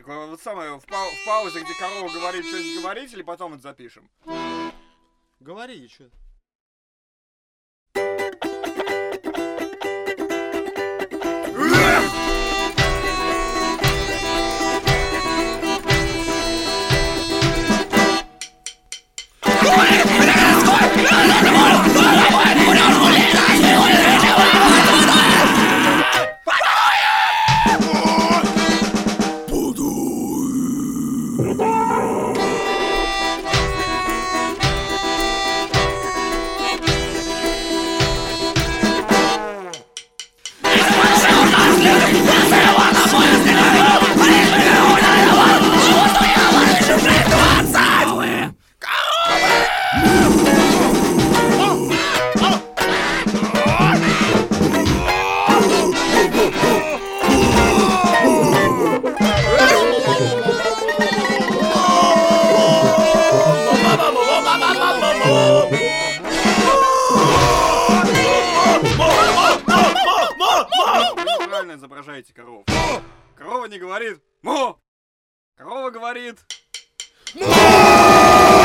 Вот самое, в паузе, где корова говорит, что-нибудь говорить, или потом это запишем? Говори, что. Правильно изображаете корову. Корова не говорит «мо». Корова говорит «мо».